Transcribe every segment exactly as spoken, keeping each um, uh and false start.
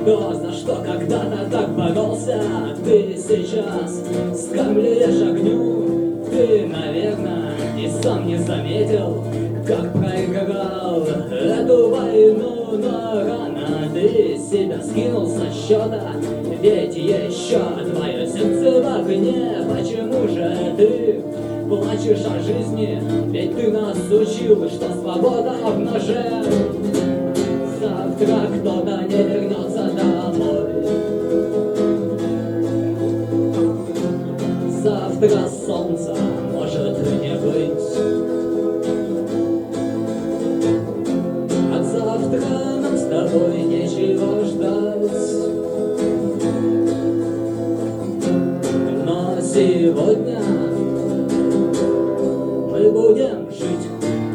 То, за что когда-то так боролся, ты сейчас скамлишь огню. Ты, наверное, и сам не заметил, как проиграл эту войну. Но рано ты себя скинул со счета, ведь еще твое сердце в огне. Почему же ты плачешь о жизни? Ведь ты нас учил, что свобода в ноже. Завтра кто-то не вернется домой. Завтра солнца может не быть. От завтра нам с тобой нечего ждать. Но сегодня мы будем жить.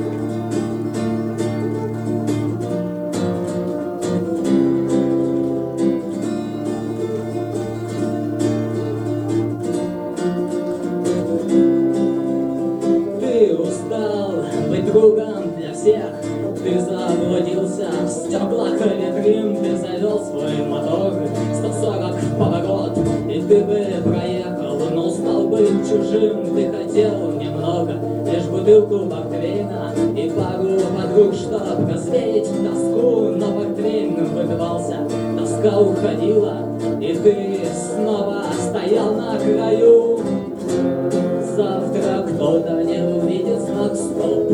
Ты устал быть другом для всех. Ты заблудился в стеклах витрин. Ты завел свой мотор сто сорок в поворот, и ты бы проехал, но устал быть чужим. Ты хотел немного, лишь бутылку портвейна и пару подруг, чтоб развеять тоску. Но портвейн выдавался, тоска уходила, и ты снова стоял на краю. Завтра кто-то не увидит знак «Стоп».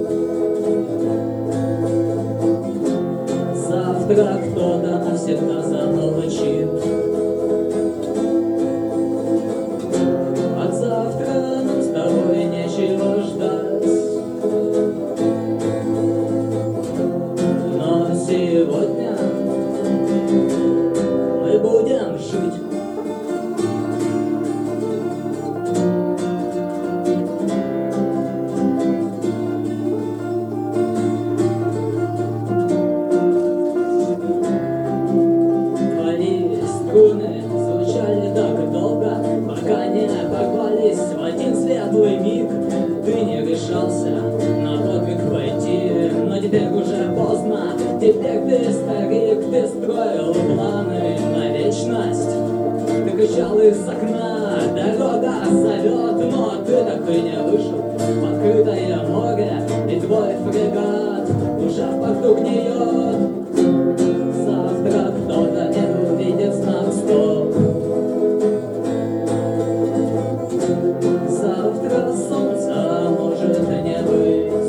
Завтра кто-то навсегда замолчит. От завтра нам с тобой нечего ждать. Но сегодня мы будем жить. Струны звучали так долго, пока не порвались в один светлый миг. Ты не решался на подвиг войти, но теперь уже поздно. Теперь ты старик, ты строил планы на вечность. Ты кричал из окна, дорога зовет, но ты так и не вышел в открытое море, и твой фрегат уже в порту гниет. Завтра кто-то не увидит знак «Стоп». Завтра солнца может не быть.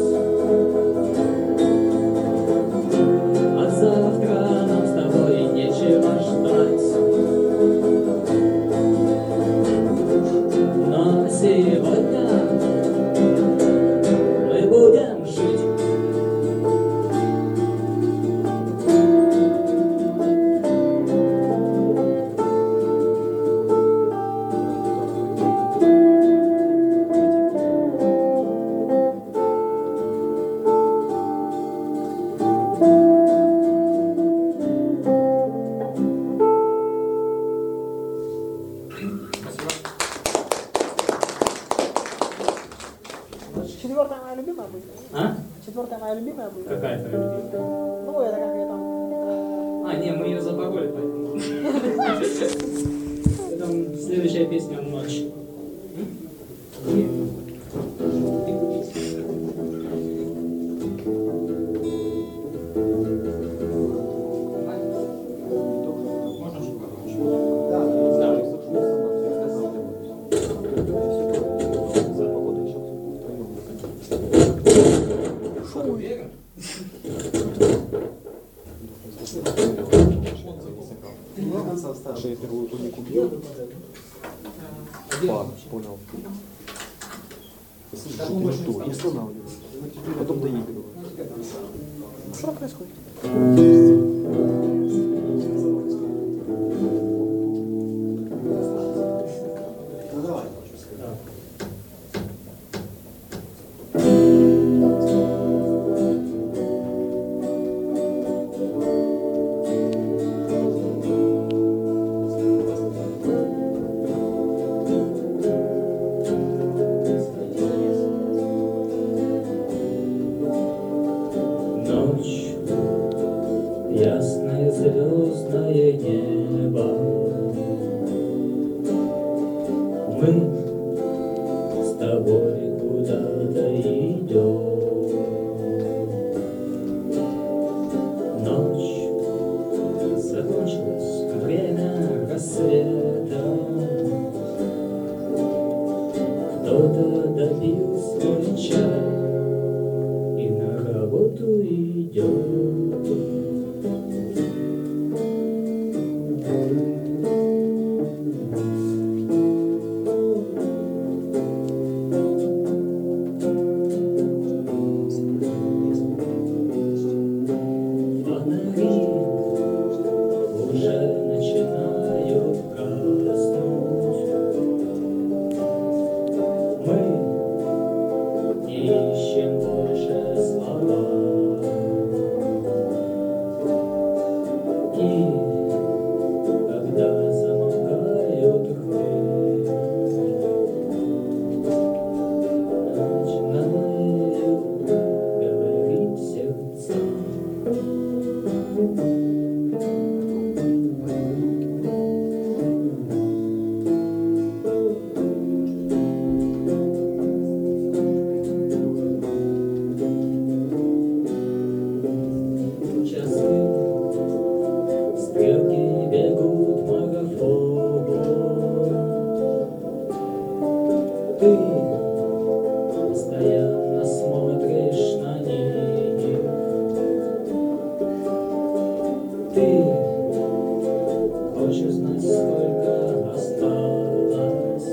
От завтра нам с тобой нечего ждать. Но сегодня мы будем жить. Четвертая моя любимая будет. А? Четвертая моя любимая будет. Какая твоя любимая? Ну, это как я там. А, не, мы ее забороли, поэтому. Это следующая песня «Ночь». Что я первую тунику бью? Пар, понял. Жду, и останавливаю. Потом доигрываю. Что происходит? ясное звездное небо. Мы с тобой куда-то идем. Ночь закончилась, время рассвета. Кто-то допил свой чай и на работу идет. Фонари уже начинают гаснуть. Мы не ищем больше слова. И когда замолкают рты, начинают говорить сердца. Часы, стрелки бегут марафон. Ты постоянно смотришь на них. Ты хочешь знать, сколько осталось,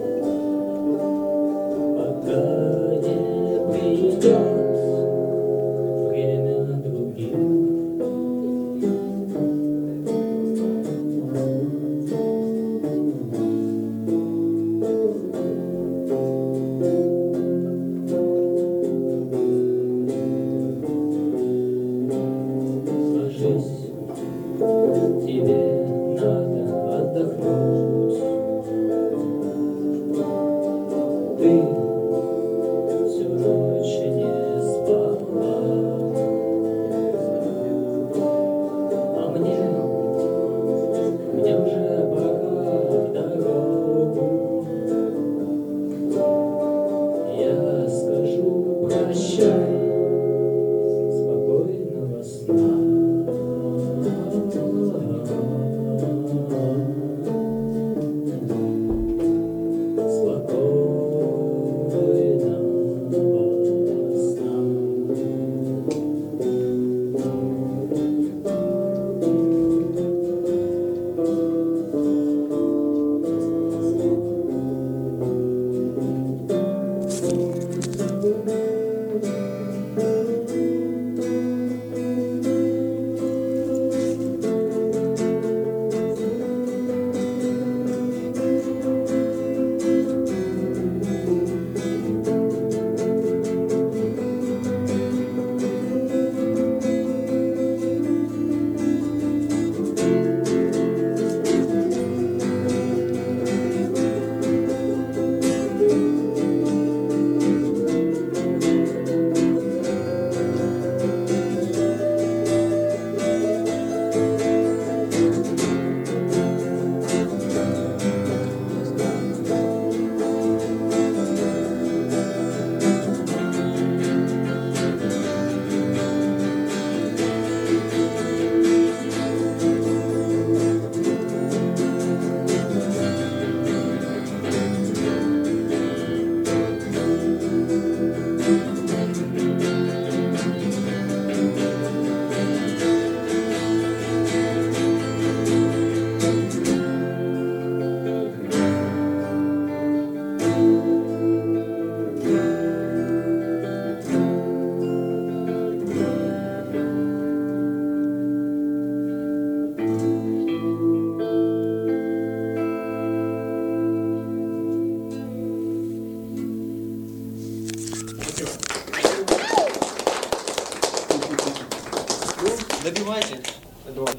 пока не придет время других. Ложись, тебе надо отдохнуть. Ты всю ночь не спала, а мне, мне уже пора в дорогу. Я скажу прощай, спокойного сна. Спокойного сна. Добивайте. Эдуард.